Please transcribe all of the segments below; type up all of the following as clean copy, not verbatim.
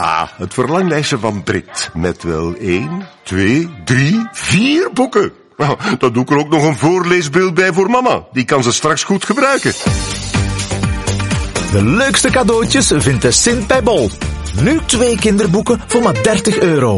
Ja, het verlanglijstje van Brit. Met wel 1, 2, 3, 4 boeken. Nou, dan doe ik er ook nog een voorleesbeeld bij voor mama. Die kan ze straks goed gebruiken. De leukste cadeautjes vindt de Sint bij Bol. Nu 2 kinderboeken voor maar €30.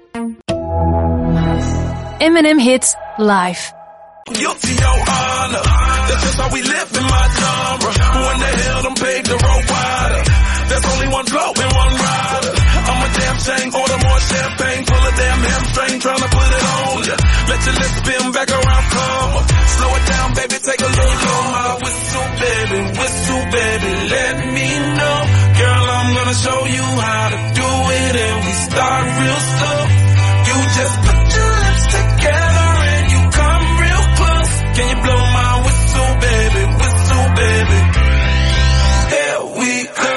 M&M Hits Live. Guilty, your honor. That's just how we live in my genre. Who in the hell done paved the road wider? There's only one blow and one rider. I'm a damn shame, order more champagne, full of damn hamstring, trying to put it on ya. Let your lips spin back around, come up. Slow it down, baby, take a look on my whistle, baby, let me know. Girl, I'm gonna show you how to do it, and we start real slow. You just put your lips together and you come real close. Can you blow my whistle, baby, here we go.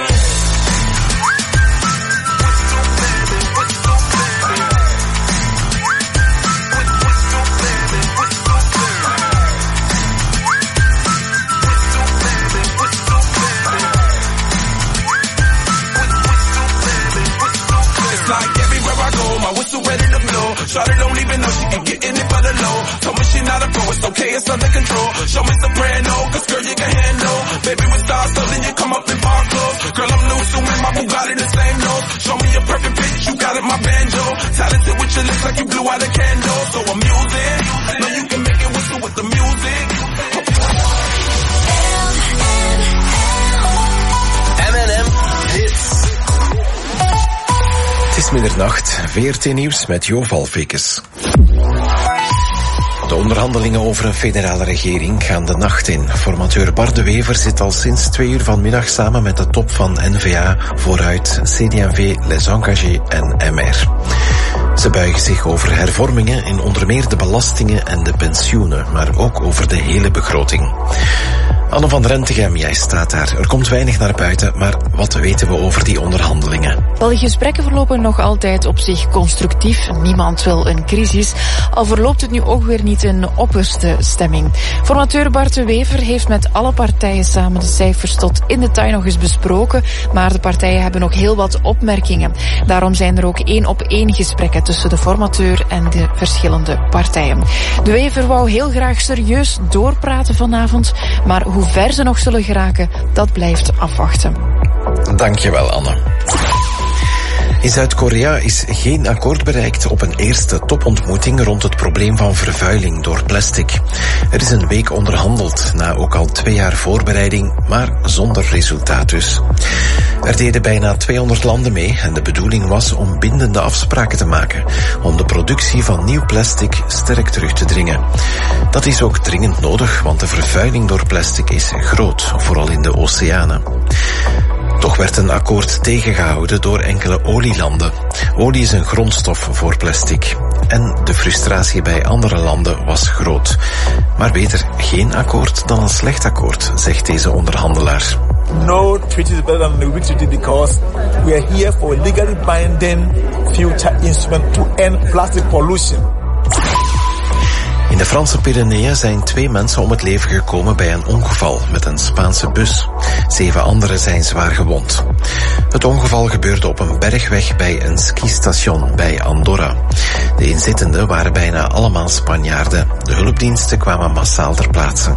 My whistle ready to blow. Shawty don't even know she can get in it for the low. Told me she not a pro, it's okay, it's under control. Show me soprano, cause girl you can handle. Baby with stars, so then you come up in bar clothes. Girl I'm new, so in my Bugatti the same nose. Show me a perfect pitch, you got it, my banjo. Talented with your lips like you blew out a candle. So I'm using, know you can make it whistle with the music. M&M Hits. Het is middernacht, VRT Nieuws met Jo Valvekes. De onderhandelingen over een federale regering gaan de nacht in. Formateur Bart de Wever zit al sinds 2:00 vanmiddag samen met de top van N-VA, Vooruit, CD&V, Les Engagés en MR. Ze buigen zich over hervormingen in onder meer de belastingen en de pensioenen, maar ook over de hele begroting. Anne van Rentegem, jij staat daar. Er komt weinig naar buiten, maar wat weten we over die onderhandelingen? Wel, de gesprekken verlopen nog altijd op zich constructief. Niemand wil een crisis, al verloopt het nu ook weer niet in opperste stemming. Formateur Bart de Wever heeft met alle partijen samen de cijfers tot in detail nog eens besproken, maar de partijen hebben nog heel wat opmerkingen. Daarom zijn er ook 1-op-1 gesprekken tussen de formateur en de verschillende partijen. De Wever wou heel graag serieus doorpraten vanavond, maar hoe ver ze nog zullen geraken, dat blijft afwachten. Dankjewel, Anne. In Zuid-Korea is geen akkoord bereikt op een eerste topontmoeting rond het probleem van vervuiling door plastic. Er is een week onderhandeld, na ook al 2 jaar voorbereiding, maar zonder resultaat dus. Er deden bijna 200 landen mee en de bedoeling was om bindende afspraken te maken om de productie van nieuw plastic sterk terug te dringen. Dat is ook dringend nodig, want de vervuiling door plastic is groot, vooral in de oceanen. Toch werd een akkoord tegengehouden door enkele olielanden. Olie is een grondstof voor plastic. En de frustratie bij andere landen was groot. Maar beter geen akkoord dan een slecht akkoord, zegt deze onderhandelaar. No treaty is better than the weak treaty because we are here for a legally binding future instrument to end plastic pollution. In de Franse Pyreneeën zijn 2 mensen om het leven gekomen bij een ongeval met een Spaanse bus. 7 anderen zijn zwaar gewond. Het ongeval gebeurde op een bergweg bij een skistation bij Andorra. De inzittenden waren bijna allemaal Spanjaarden. De hulpdiensten kwamen massaal ter plaatse.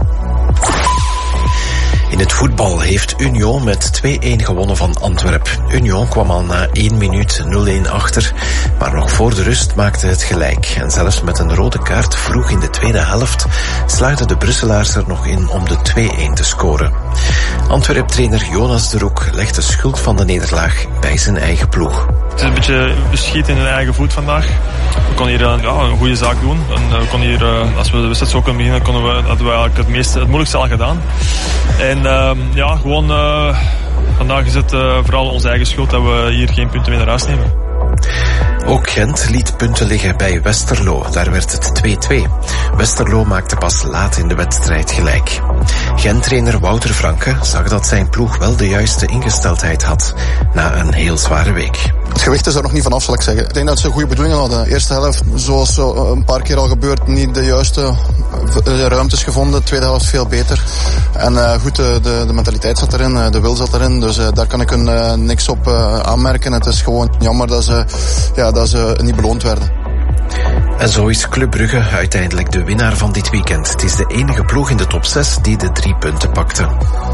In het voetbal heeft Union met 2-1 gewonnen van Antwerp. Union kwam al na 1 minuut 0-1 achter, maar nog voor de rust maakte het gelijk. En zelfs met een rode kaart vroeg in de tweede helft sluiten de Brusselaars er nog in om de 2-1 te scoren. Antwerp-trainer Jonas de Roek legt de schuld van de nederlaag bij zijn eigen ploeg. Het is een beetje beschiet in hun eigen voet vandaag. We konden hier een goede zaak doen. En we konden hier, als we de wedstrijd zo kunnen beginnen, hadden we eigenlijk het moeilijkste al gedaan. En gewoon vandaag is het vooral onze eigen schuld dat we hier geen punten meer naar huis nemen. Ook Gent liet punten liggen bij Westerlo. Daar werd het 2-2. Westerlo maakte pas laat in de wedstrijd gelijk. Gent-trainer Wouter Franke zag dat zijn ploeg wel de juiste ingesteldheid had na een heel zware week. Het gewicht is er nog niet vanaf, zal ik zeggen. Ik denk dat ze goede bedoelingen hadden. De eerste helft, zoals een paar keer al gebeurd, niet de juiste ruimtes gevonden. De tweede helft veel beter. En goed, de mentaliteit zat erin, de wil zat erin. Dus daar kan ik niks op aanmerken. Het is gewoon jammer dat ze niet beloond werden. En zo is Club Brugge uiteindelijk de winnaar van dit weekend. Het is de enige ploeg in de top 6 die de 3 punten pakte.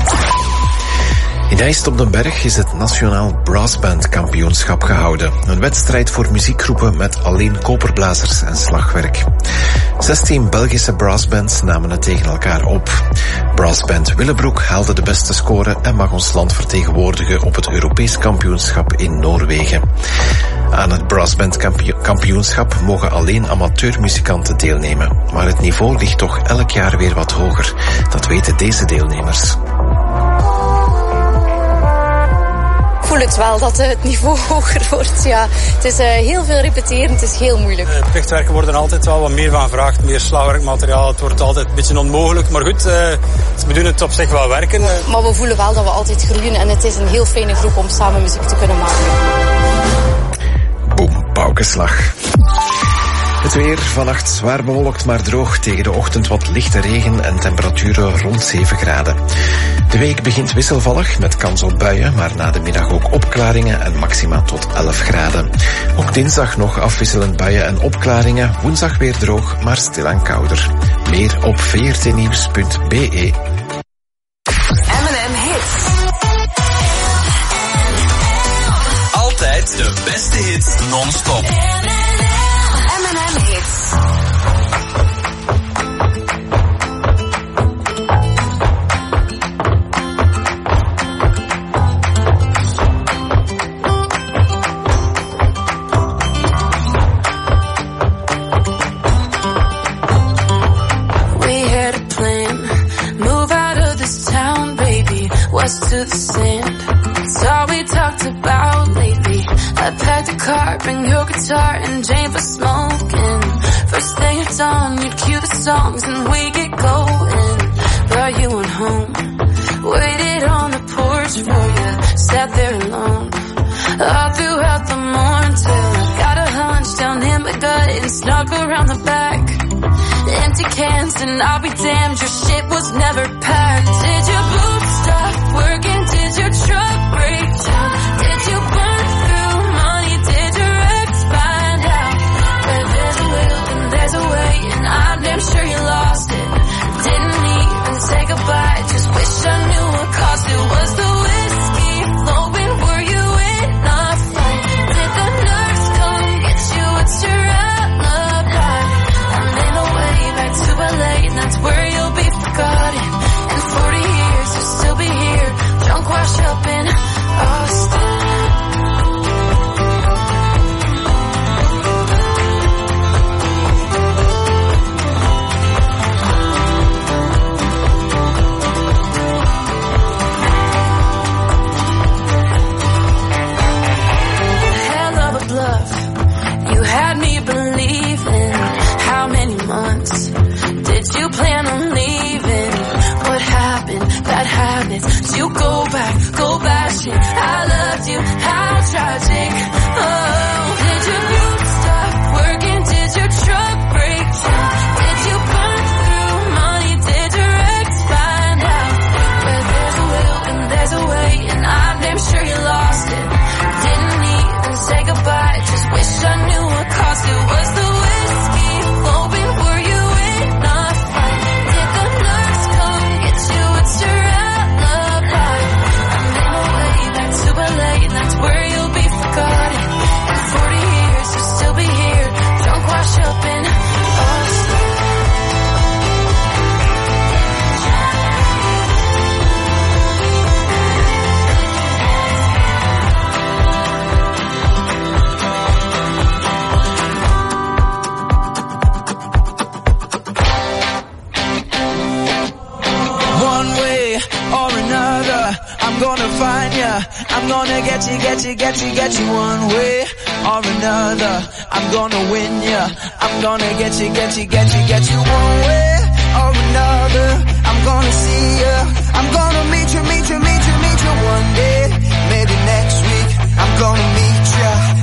In IJst op den Berg is het Nationaal Brassband Kampioenschap gehouden. Een wedstrijd voor muziekgroepen met alleen koperblazers en slagwerk. 16 Belgische brassbands namen het tegen elkaar op. Brassband Willebroek haalde de beste score en mag ons land vertegenwoordigen op het Europees kampioenschap in Noorwegen. Aan het Brassband Kampioenschap mogen alleen amateurmuzikanten deelnemen. Maar het niveau ligt toch elk jaar weer wat hoger. Dat weten deze deelnemers. Ik voel het wel dat het niveau hoger wordt. Ja. Het is heel veel repeteren, het is heel moeilijk. Plichtwerken worden er altijd wel wat meer van gevraagd, meer slagwerkmateriaal. Het wordt altijd een beetje onmogelijk, maar goed, we doen het op zich wel werken. Maar we voelen wel dat we altijd groeien en het is een heel fijne groep om samen muziek te kunnen maken. Boem, paukenslag. Het weer, vannacht zwaar bewolkt maar droog, tegen de ochtend wat lichte regen en temperaturen rond 7 graden. De week begint wisselvallig met kans op buien, maar na de middag ook opklaringen en maxima tot 11 graden. Ook dinsdag nog afwisselend buien en opklaringen, woensdag weer droog, maar stilaan kouder. Meer op vrtnieuws.be. M&M Hits. Altijd de beste hits non-stop. M&M Hits. To the sand. It's all we talked about lately. I packed a car, bring your guitar and Jane for smoking. First thing at dawn, you'd cue the songs and we get going. Brought you on home, waited on the porch for you, sat there alone all throughout the morning till I got a hunch down in my gut and snuck around the back. Empty cans and I'll be damned, your shit was never packed. Did your boots stop working? Did your truck break down? Did you burn through money? Did your ex find out? But there's a will and there's a way, and I'm damn sure you lost it. Didn't even say goodbye, just wish I knew what caused it. Was the whiskey flowing? Were you in a fight? Did the nurse come get you? What's your alibi? I'm in the way back to LA, and that's where you'll be forgotten. In 40 years you'll still be here, drunk, washed up in Austin. Hell of a bluff, you had me believing. How many months did you plan on leaving? What happened? Bad habits. You go back, go bashing. I loved you, how tragic. Oh, did your boots stop working? Did your truck break down? Did you burn through money? Did your ex find out? But there's a will and there's a way, and I'm damn sure you lost it. Didn't even say goodbye, just wish I knew what caused it. Was the whiskey flowing? Were you in a fight? Did the nurse come get you? What's your alibi? I'm in the way back to LA, and that's where you'll be forgotten. In 40 years you'll still be here, drunk, washed up in Austin. One way or another, I'm gonna find ya. I'm gonna get you one way or another. I'm gonna win ya. I'm gonna get you one way or another. I'm gonna see ya. I'm gonna meet you one day. Maybe next week I'm gonna meet ya.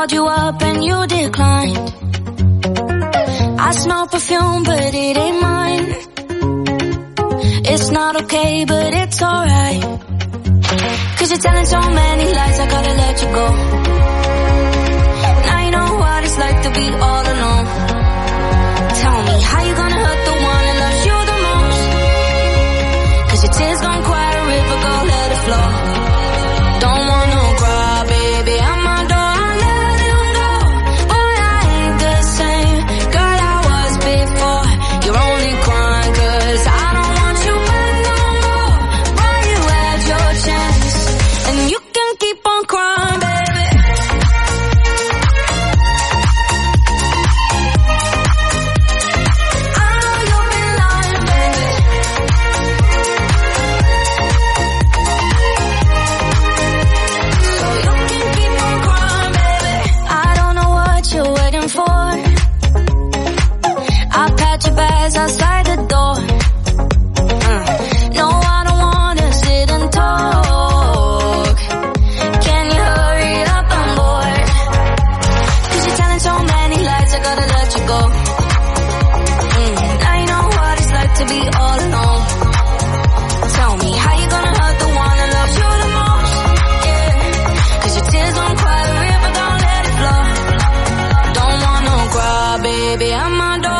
called you up and you declined. I smell perfume, but it ain't mine. It's not okay, but it's alright. 'Cause you're telling so many lies, I gotta let you go. Now you know what it's like to be all alone. Tell me, how you gonna hurt the one that loves you the most? 'Cause your tears gon' quiet a river, go let it flow. Don't wanna cry, baby, I'm my door, I let him go. Boy, I ain't the same girl I was before. You're only crying 'cause I don't want you back no more. Boy, you had your chance, and you can keep on crying, baby. Outside the door. No, I don't wanna sit and talk. Can you hurry up? I'm bored. 'Cause you're telling so many lies, I gotta let you go. Now you know what it's like to be all alone. Tell me, how you gonna hurt the one that loves you the most? Yeah. 'Cause your tears don't cry a river, don't let it flow. Don't wanna cry, baby, I'm my door.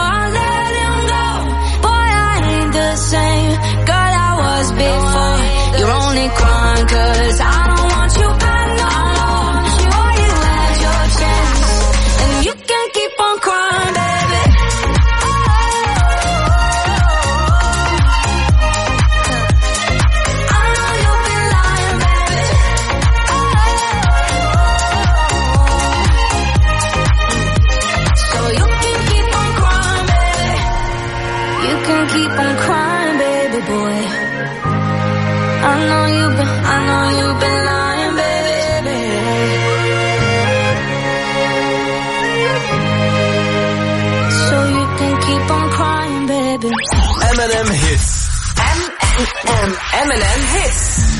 Same girl I was before. You're only crying 'cause I don't want you back no more. Sure, you had your chance, and you can keep on crying, baby. I know you've been lying, baby. So you can keep on crying, baby. You can keep on crying, baby boy. I know you've been lying, baby. So you can keep on crying, baby. M&M Hits. M&M Hits.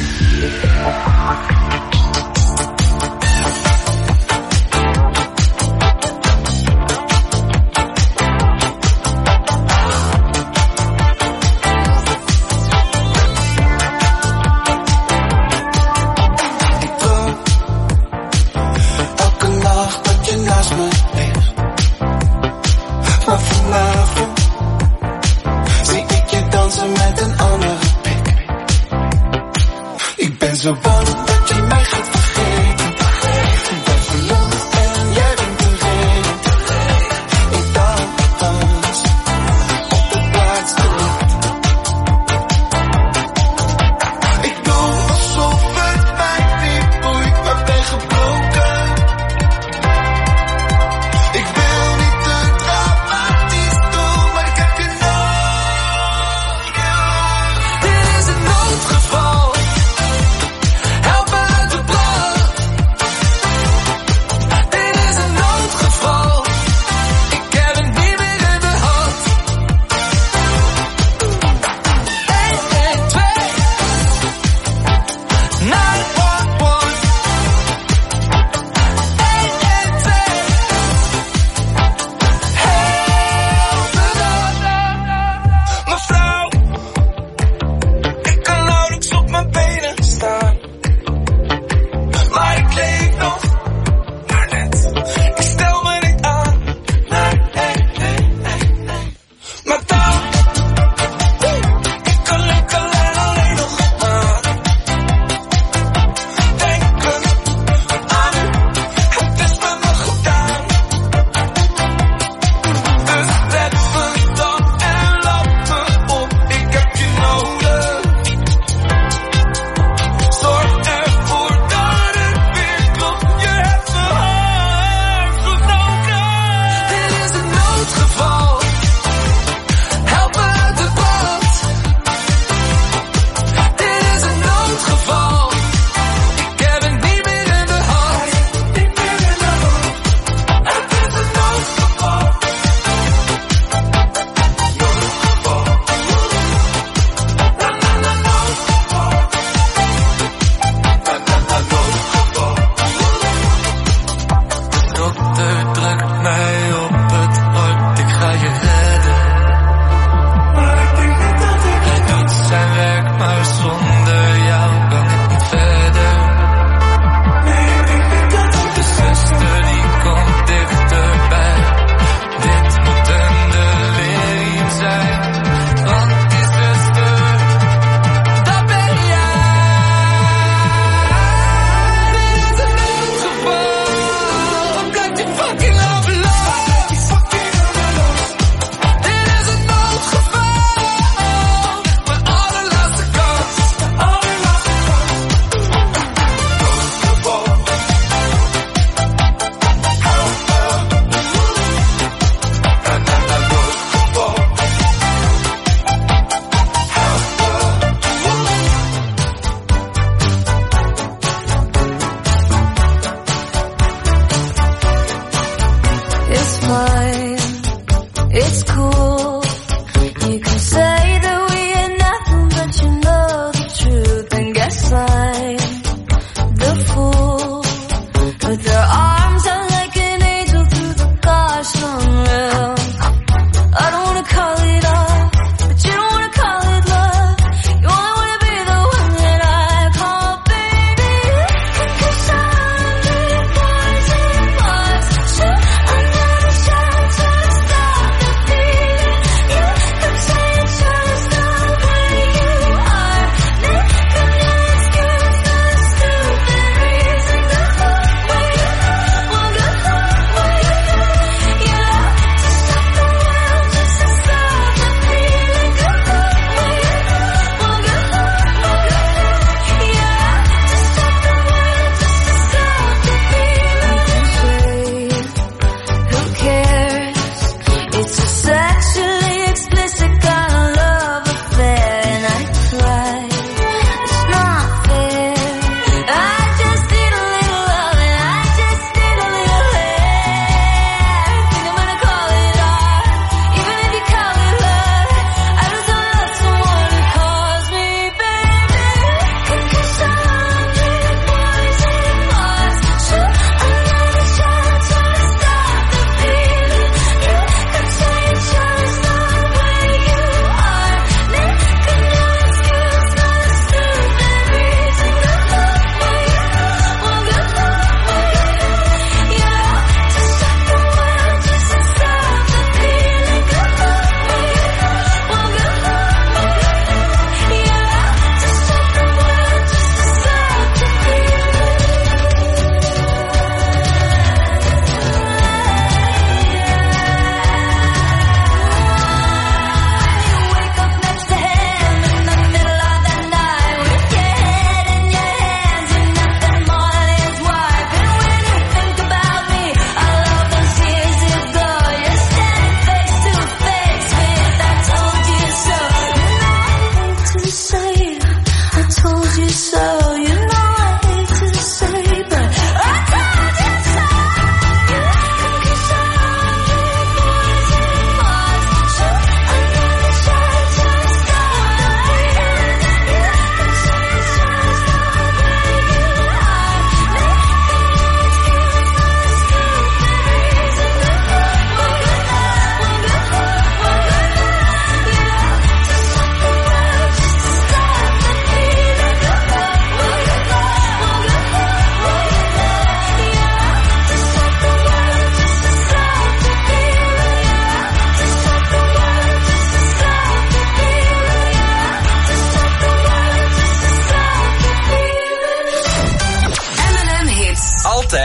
Zo bang dat je mij gaat vergeten. Ik ben verloofd en jij bent de reden. Ik dans op de plaats te licht. Ik doe alsof het mij niet boeit, maar ben gebroken. Ik wil niet te dramatisch doen, maar ik heb je nodig. Dit is een noodgeval.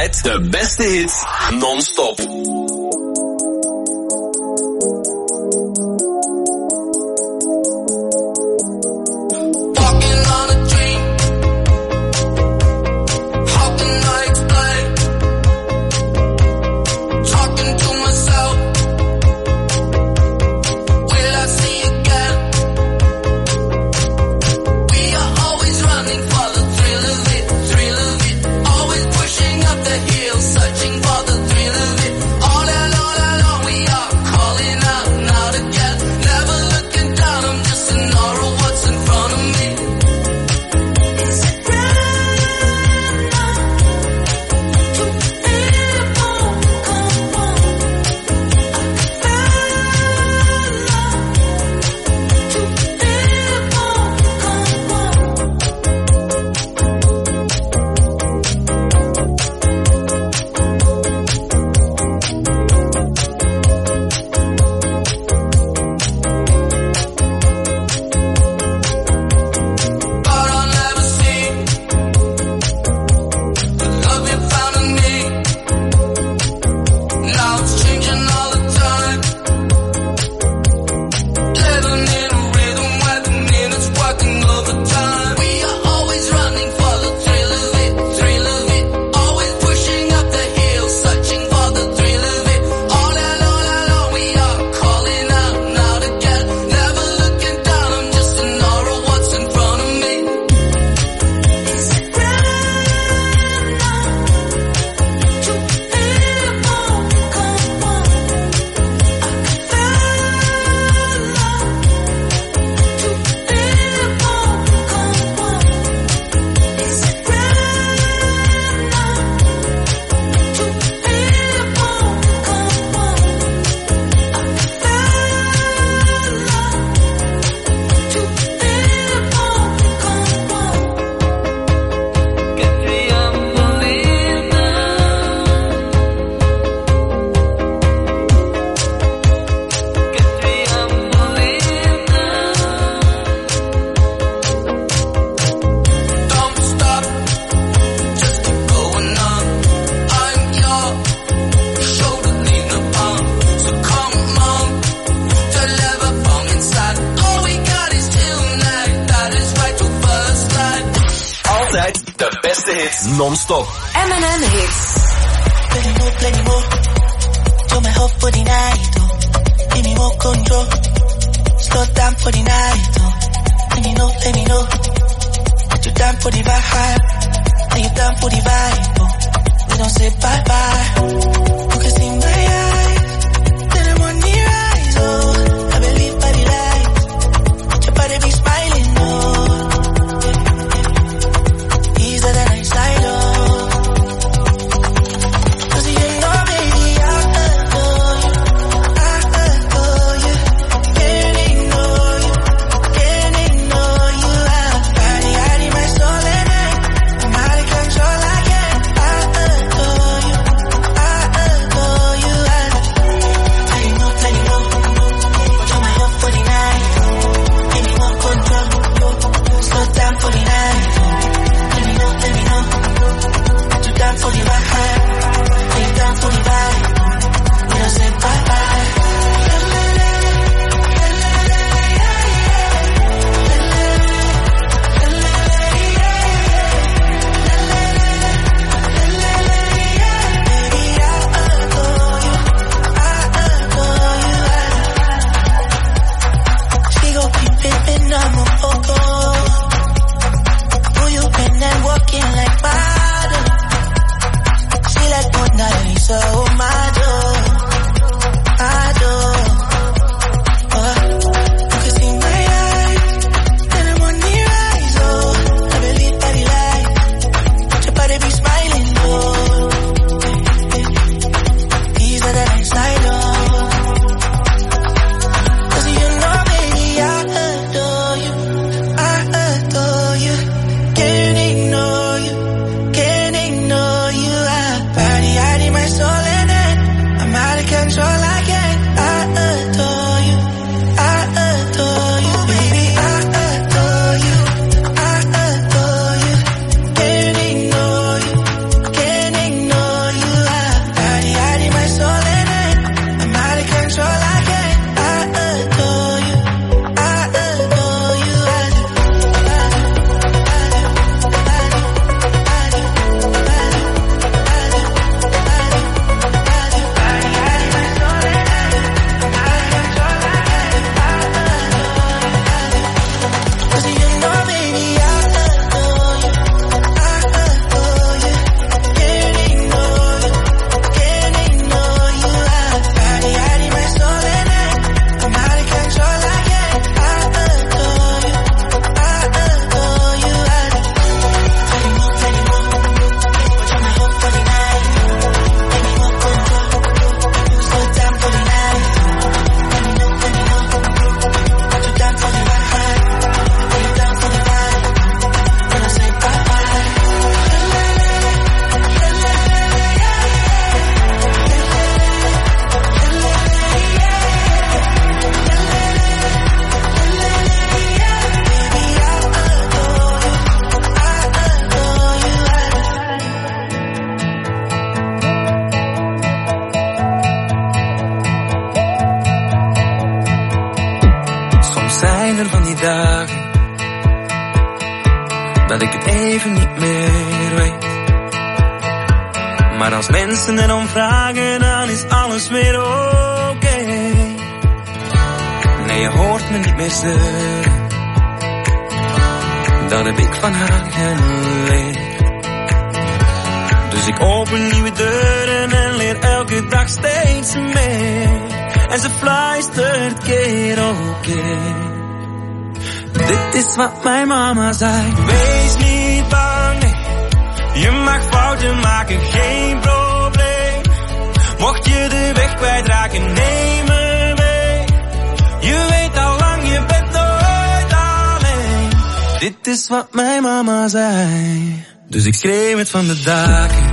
Altijd de beste hits, non-stop. De beste hits non-stop. M&M Hits. Plenty more. Do my hope for the night, oh. Give me more control. Slow down for the night, oh. Let me know. That you down for the vibe. Are you down for the vibe, oh. We don't say bye-bye. You can see my eyes. Let the money rise, oh. I believe by the light. Your body be smiling, oh. Easier than I side, oh. dat ik het even niet meer weet. Maar als mensen erom vragen, dan is alles weer oké. Nee, je hoort me niet meer zeuren. Dat heb ik van haar geleerd. Dus ik open nieuwe deuren en leer elke dag steeds meer. En ze fluistert keer op keer. Dit is wat mijn mama zei. Wees niet bang, nee. Je mag fouten maken, geen probleem. Mocht je de weg kwijtraken, neem me mee. Je weet al lang, je bent nooit alleen. Dit is wat mijn mama zei. Dus ik schreeuw het van de daken,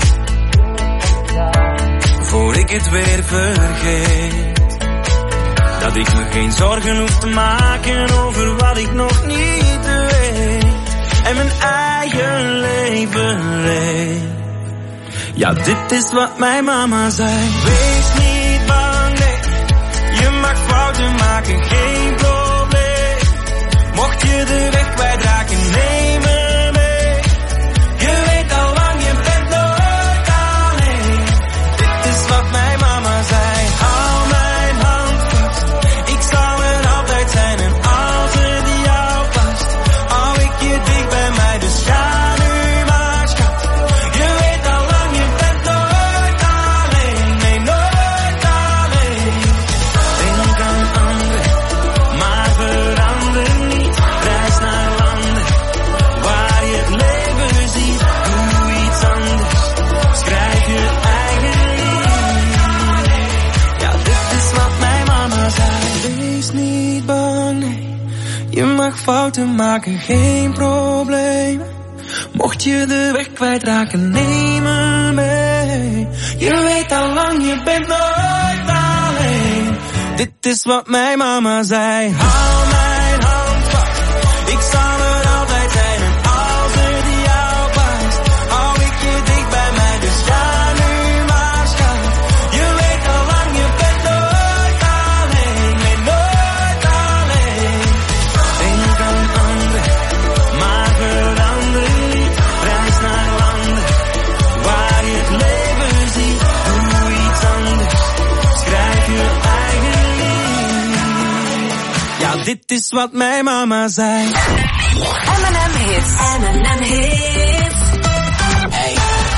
voor ik het weer vergeet. Dat ik me geen zorgen hoef te maken over wat ik nog niet weet. En mijn eigen leven leef. Ja, dit is wat mijn mama zei. Wees niet bang, nee. Je mag fouten maken, geen probleem. Mocht je de weg kwijtraken, neem me mee. Je weet al lang, je bent nooit alleen. Dit is wat mijn mama zei. Hou mijn hand vast. Ik zal er altijd zijn en als het jou past, hou ik je dicht bij mij, dus ga nu maar schat. Je weet al lang, je bent nooit alleen. Nee, nooit alleen. Denk aan anderen, maar verander niet. Reis naar landen waar je het leven ziet. Doe iets anders, schrijf je eigen lied. Ja, dit is wat mijn mama zei. Wees niet bang, nee. Je mag fouten maken, geen probleem. Mocht je de weg kwijtraken, neem me mee. Je weet al lang, je bent nooit alleen. Dit is wat mijn mama zei. Hou mijn hand vast. Ik zal er altijd zijn en als het jou past, hou ik je dicht bij mij, dus ga nu maar schat. Je weet al lang, je bent nooit alleen. Nee, nooit alleen. Denk aan anderen, maar verander niet. Reis naar landen waar je het leven ziet. Doe iets anders, schrijf je eigen lied. Ja, dit is wat mijn mama zei. M&M Hits. M&M Hits. Hey.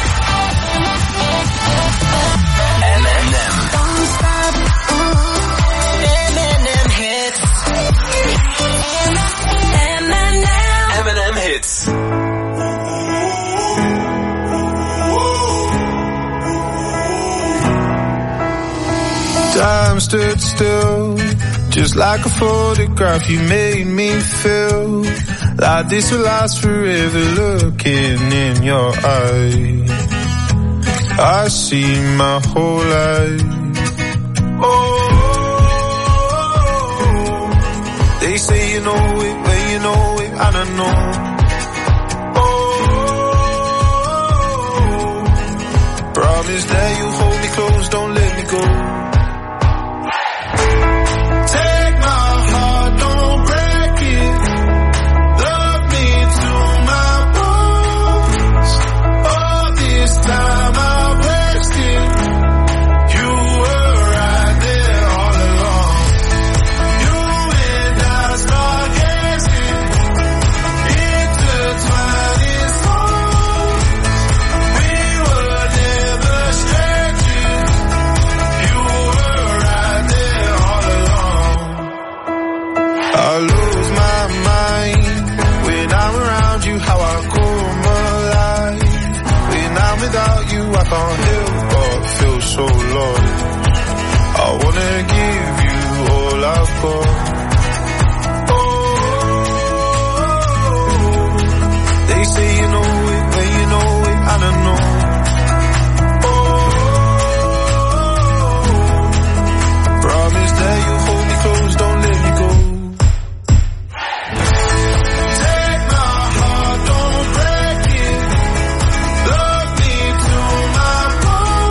M&M. Don't stop. M&M Hits. M&M. M&M Hits. Time stood still, just like a photograph. You made me feel like this will last forever. Looking in your eyes, I see my whole life. Oh, they say you know it when you know it, I don't know. Oh, promise that you hold me close, don't let me go. I can't help but feel so lost. I wanna give you all I've got. Oh, they say you know it when you know it, I don't know. Oh, promise that you hold me close, don't let me go.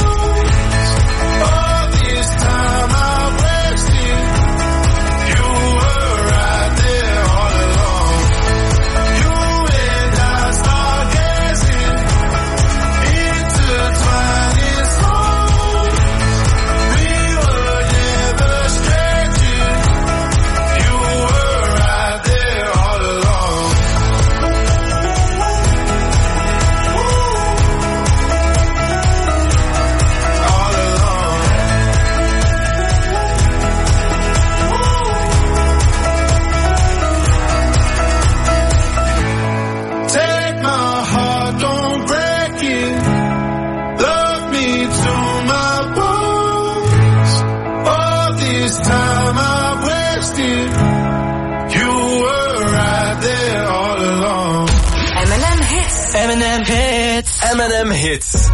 You M&M hits. M&M hits.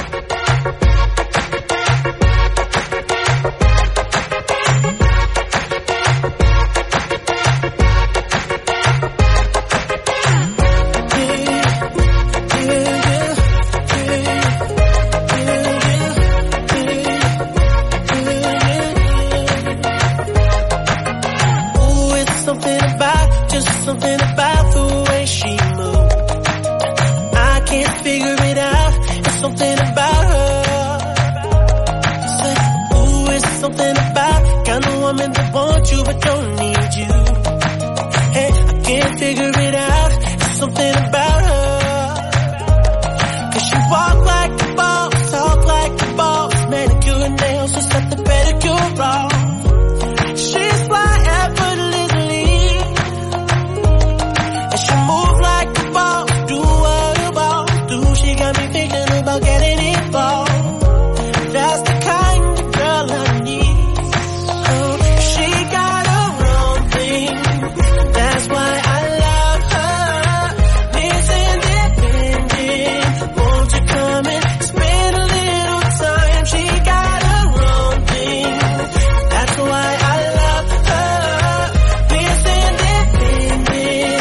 Something about the way she moves. I can't figure it out. It's something about her. Say, ooh, it's something about kind of woman that wants you but don't need you. Hey, I can't figure it out. It's something about her. 'Cause she walk like a boss, talk like a boss, manicure and nails, just let the pedicure off. She's fly effortlessly. Move like a boss, do what a boss do. She got me thinking about getting involved. That's the kind of girl I need. Oh, she got her own thing. That's why I love her. Miss Independent, won't you come and spend a little time? She got her own thing. That's why I love her. Miss Independent.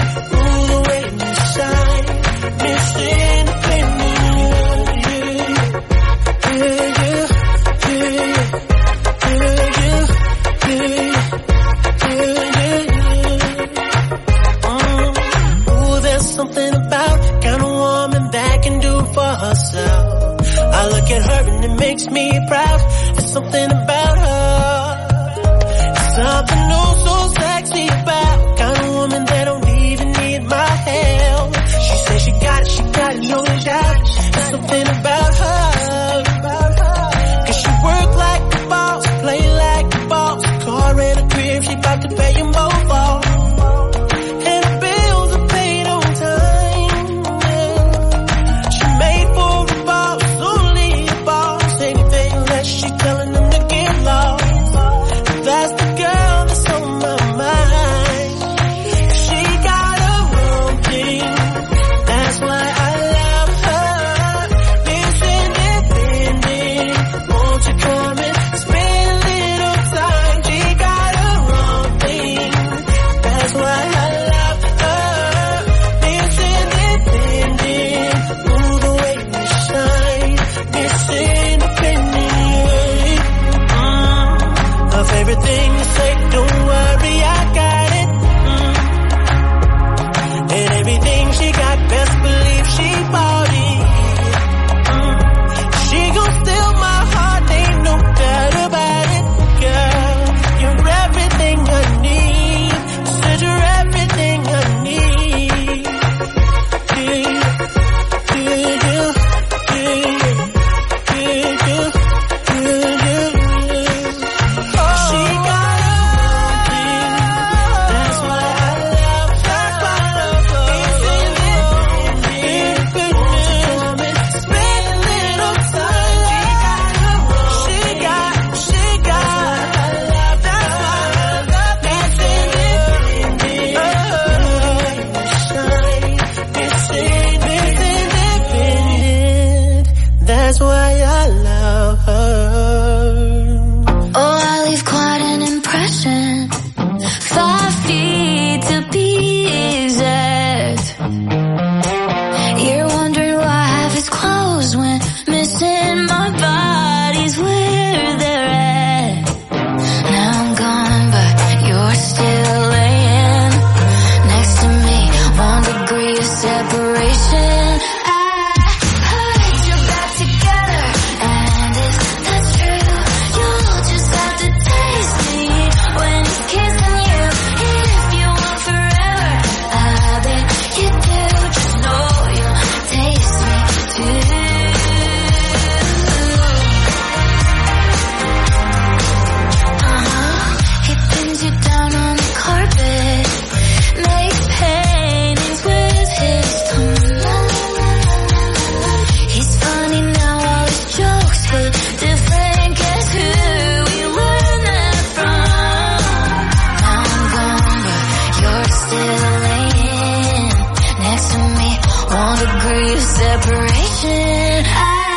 Something about kind of woman that can do for herself. I look at her and it makes me proud. There's something about her. There's something new so sexy about kind of woman that don't even need my help. She says she got it, no doubt. There's something about her. 'Cause she work like a boss, play like a boss. Car and a crib, she about to pay you more for. That's the girl that's on my mind. She 1 degree of separation.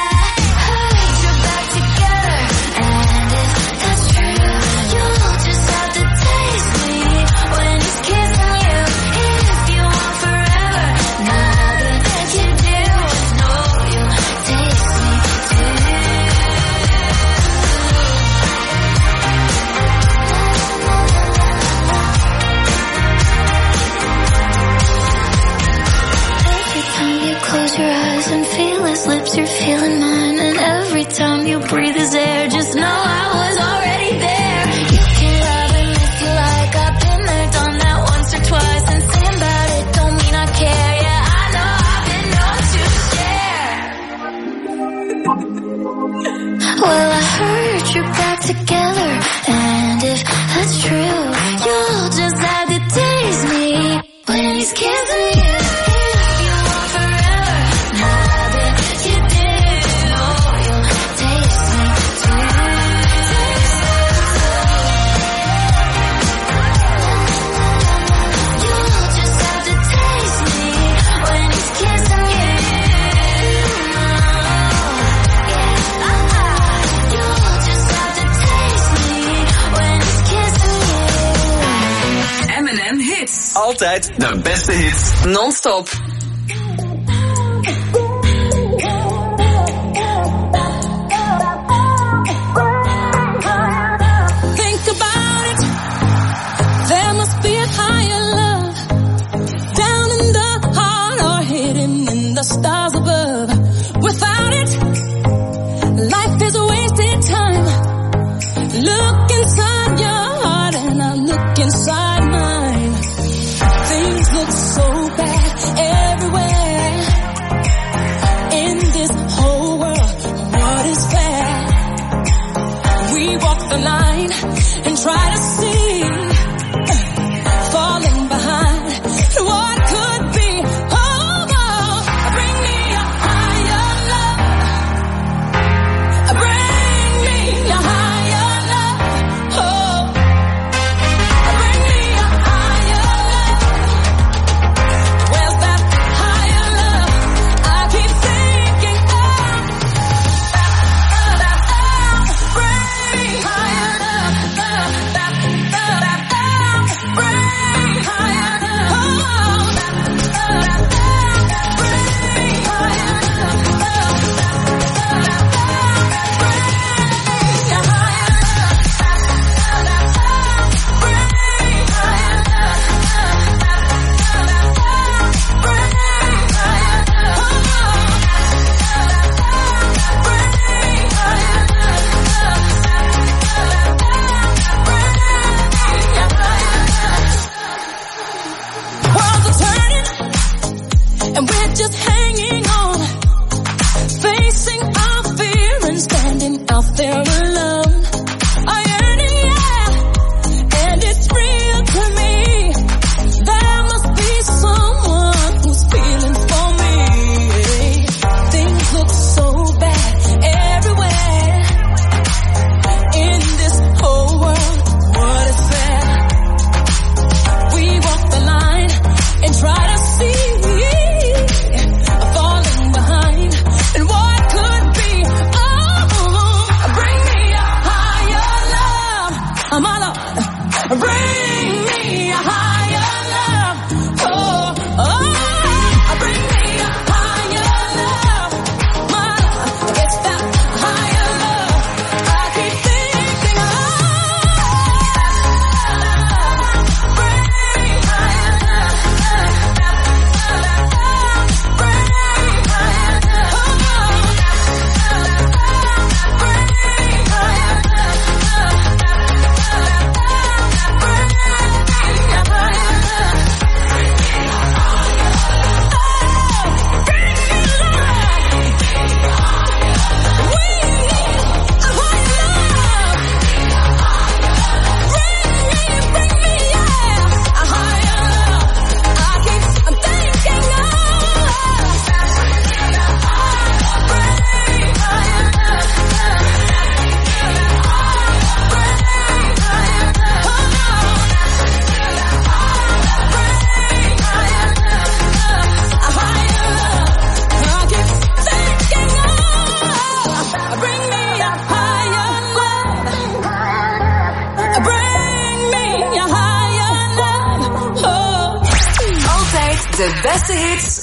Close your eyes and feel his lips, you're feeling mine. And every time you breathe his air, just know I was already there. You can love him if you like, I've been there, done that once or twice. And saying about it don't mean I care. Yeah, I know I've been known to share. Well, I heard you're back together, and if that's true, you'll just have to taste me when he's kissing you. Altijd de beste hits. Non-stop. Think about it. There must be a higher love down in the heart or hidden in the stars above. Without it, life is a wasted time. Look inside your heart and I look inside mine. Things look so bad everywhere. In this whole world, what is fair? We walk the line and try to see, falling behind what could be. Oh, bring me a higher love. Bring me a higher love. Oh, bring me a higher love. Where's that higher love I keep thinking of? Bring me higher love. Bring higher love. Worlds are turning, and we're just hanging on, facing our fear and standing out there alone. A yearning, yeah, and it's real to me. There must be someone who's feeling for me. Things look so bad everywhere. In this whole world, what is there? We walk the line and try to see, falling behind and what could be. Oh, bring me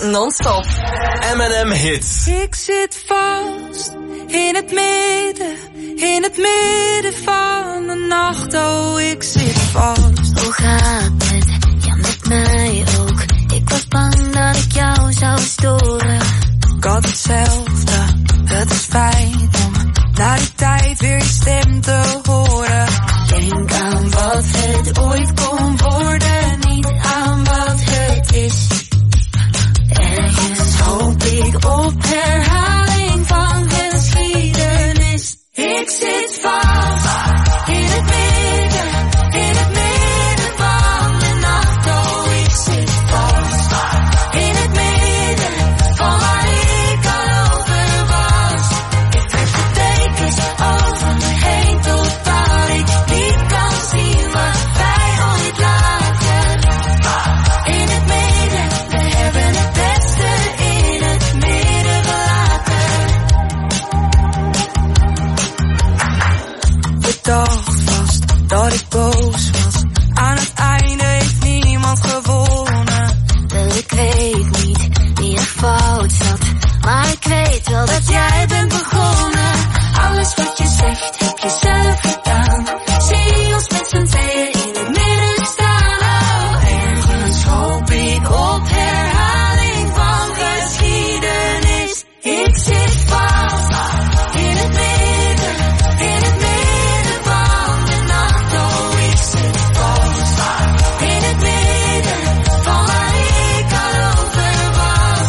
non-stop. M&M Hits. Ik zit vast in het midden van de nacht. Oh, ik zit vast. Hoe gaat het? Ja, met mij ook. Ik was bang dat ik jou zou storen. Ik had hetzelfde, het is fijn om na die tijd weer je stem te horen. Denk aan wat het ooit kon worden, niet aan wat het is. Ergens hoop ik op herhaling van geschiedenis. Ik zit vast in het midden van de nacht. Oh, ik zit vast in het midden van waar ik al over was. Ik trek de dekens over me heen totdat ik niet kan zien wat wij ooit lagen. In het midden, we hebben het beste in het midden gelaten. Ik dacht vast dat ik boos was. Aan het einde heeft niemand gewonnen. Wel, ik weet niet wie er fout zat, maar ik weet wel dat jij bent begonnen. Alles wat je zegt heb je zelf gedaan. Zie ons met z'n tweeën in het midden staan. Oh, ergens hoop ik op herhaling van geschiedenis. Ik zit vast in het midden van de nacht. Oh, ik zit vast in het midden van waar ik al over was.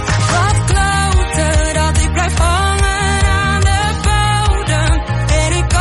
Wat kloten dat ik blijf hangen aan de bodem. En ik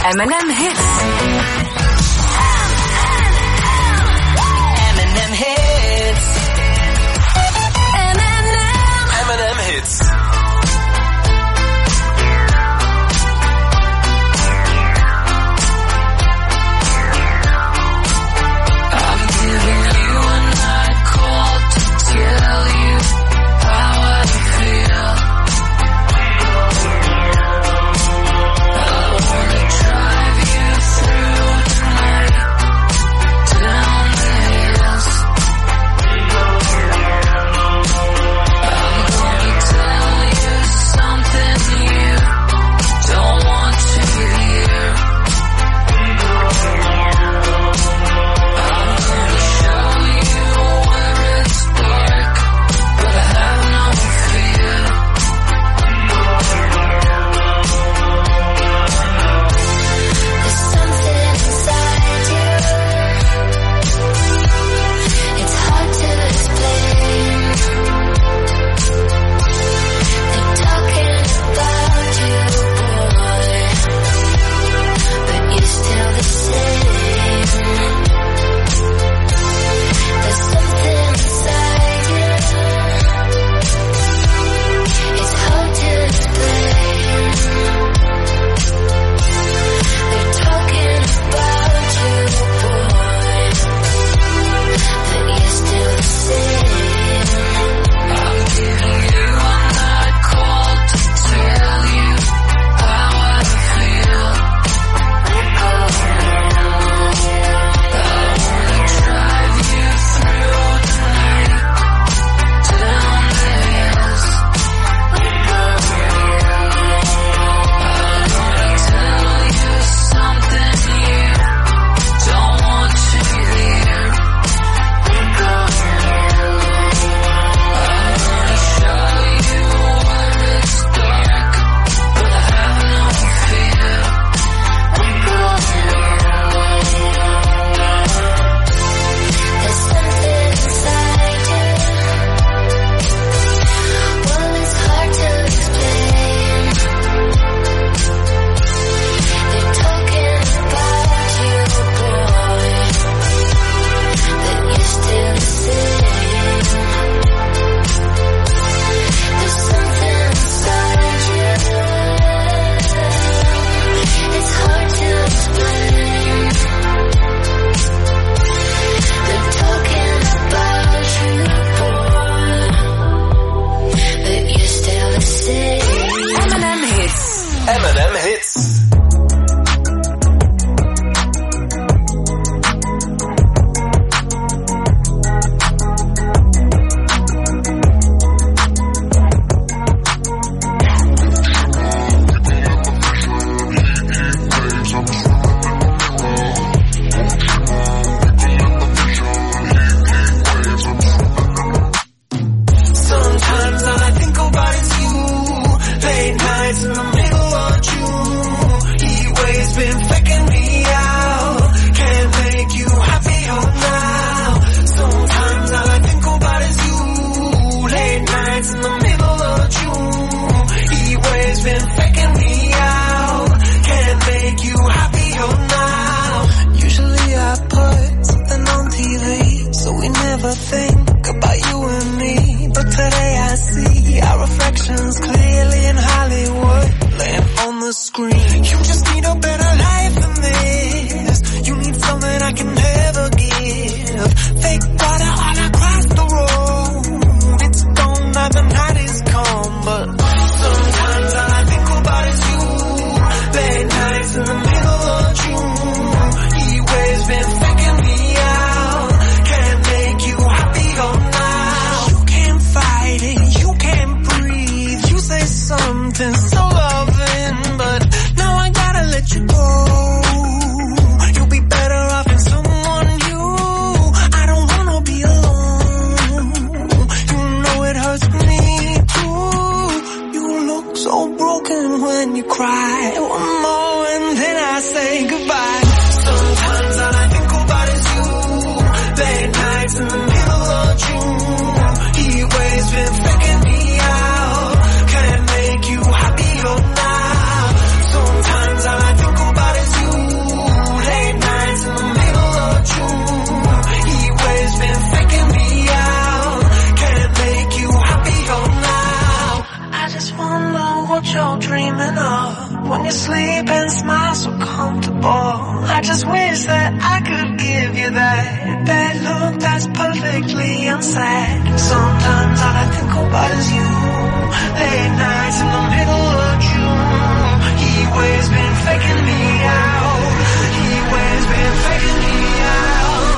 M&M Hits. M&M Hits. M&M Hits. I'm giving you a night call to tell you how I feel. I wanna drive you through smile so comfortable. I just wish that I could give you that look that's perfectly unsaid. Sometimes all I think about is you. Late nights in the middle of June. He always been faking me out. He always been faking me out.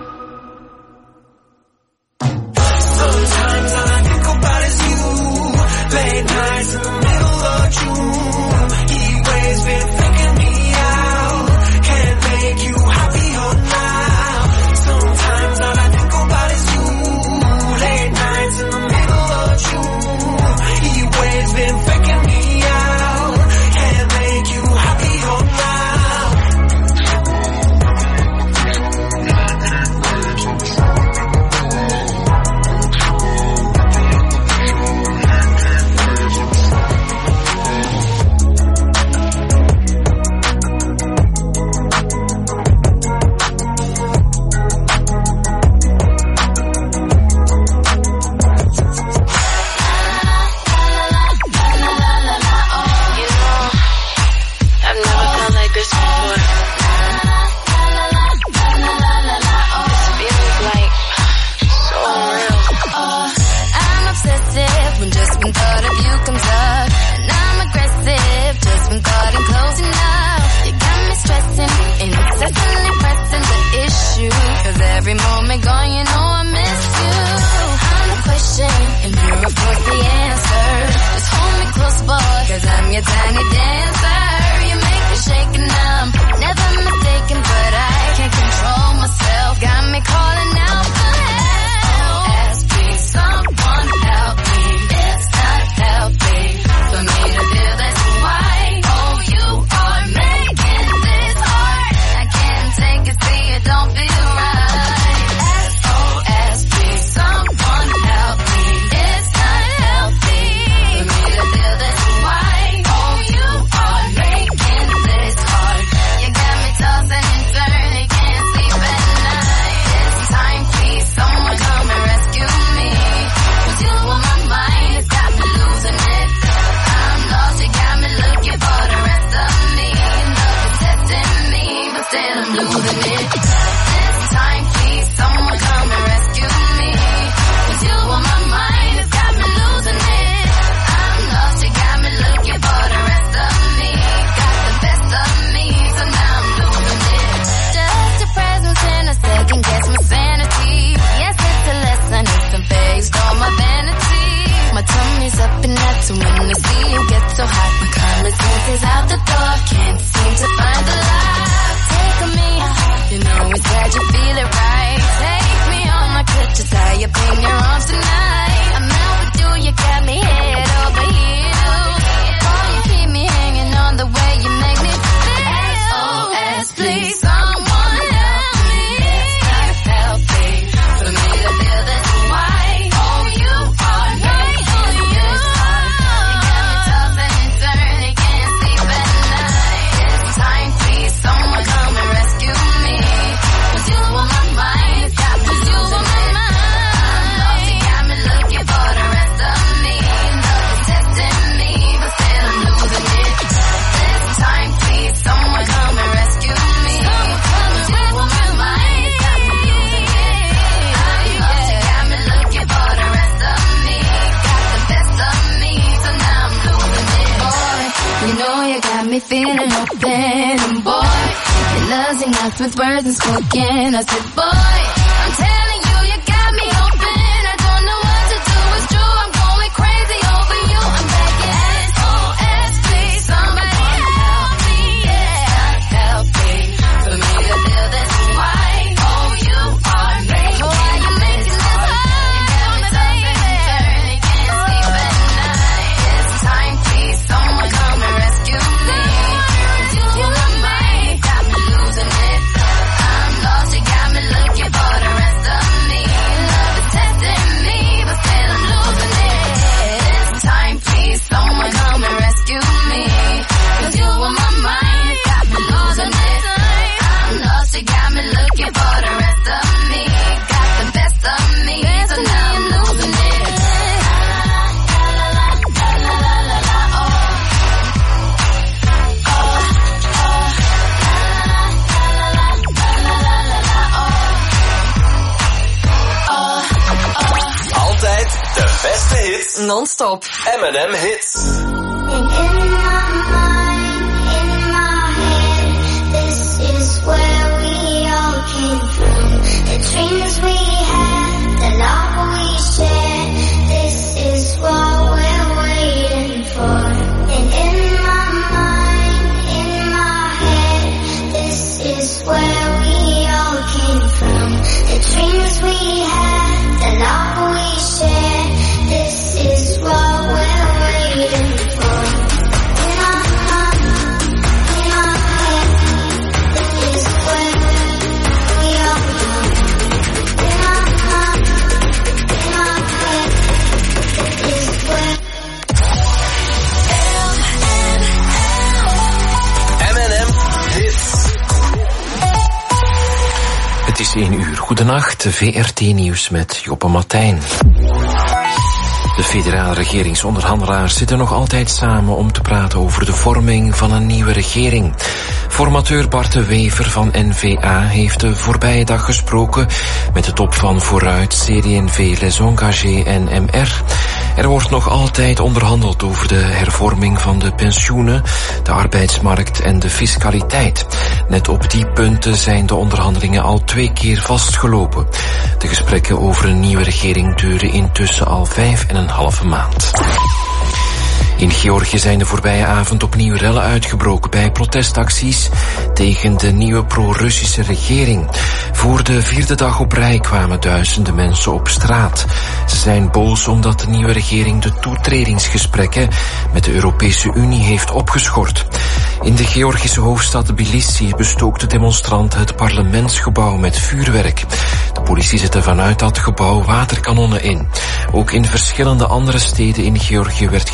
Sometimes all I think about is you. Late nights in the middle of June. He always been faking me out. Can't make you happier now. Sometimes all I think about is you. Late nights in the middle of June. He always been faking me out. Can't make you happier now. Every moment gone, you know I miss you. I'm the question, and you're of course the answer. Just hold me close, boy, cause I'm your tiny dancer. You make me shake and I'm never mistaken, but I can't control myself. Got me calling out for help. SOS, please, someone help me. It's not healthy for me to feel this way. Oh, you are making this hard. I can't take it, see it don't feel right. So when the sea gets so hot, my common sense is out the door. Can't seem to find the light. Take me, you know it's bad, you feel it right. Take me on my crutches, tie up in your arms tonight. I'm out with you, you got me head over heels. Oh, you keep me hanging on the way you make me feel. SOS, please, someone help me. It's not healthy for me to feel this way. Oh, you are making you. Me feeling open, and boy, your love's enough with words unspoken. I said, boy, I'm telling you, you got me open. I don't know what to do, it's true, I'm going crazy over you. I'm begging, SOS, please, somebody help me. Yeah, it's not healthy for me to feel this way. Oh, you are making, why you making this hard? You got me tossing and turning, can't sleep at night. It's time, please, someone come and rescue me. You my mind, got me losing it. I'm lost, you got me looking for non-stop. M&M Hits. Where we all came from, the dreams we had, the love we shared, this is what we're waiting for. And in my mind, in my head, this is where we all came from, the dreams we had, the love we shared, this is what we're waiting for. Het is 1 uur. Goedenacht, VRT-nieuws met Joppe Martijn. De federale regeringsonderhandelaars zitten nog altijd samen om te praten over de vorming van een nieuwe regering. Formateur Bart de Wever van N-VA heeft de voorbije dag gesproken met de top van Vooruit, CD&V, Les Engagés en MR. Er wordt nog altijd onderhandeld over de hervorming van de pensioenen, de arbeidsmarkt en de fiscaliteit. Net op die punten zijn de onderhandelingen al 2 keer vastgelopen. De gesprekken over een nieuwe regering duren intussen al 5,5 maand. In Georgië zijn de voorbije avond opnieuw rellen uitgebroken bij protestacties tegen de nieuwe pro-Russische regering. Voor de 4e dag op rij kwamen duizenden mensen op straat. Ze zijn boos omdat de nieuwe regering de toetredingsgesprekken met de Europese Unie heeft opgeschort. In de Georgische hoofdstad Tbilisi bestookten demonstranten het parlementsgebouw met vuurwerk. De politie zette vanuit dat gebouw waterkanonnen in. Ook in verschillende andere steden in Georgië werd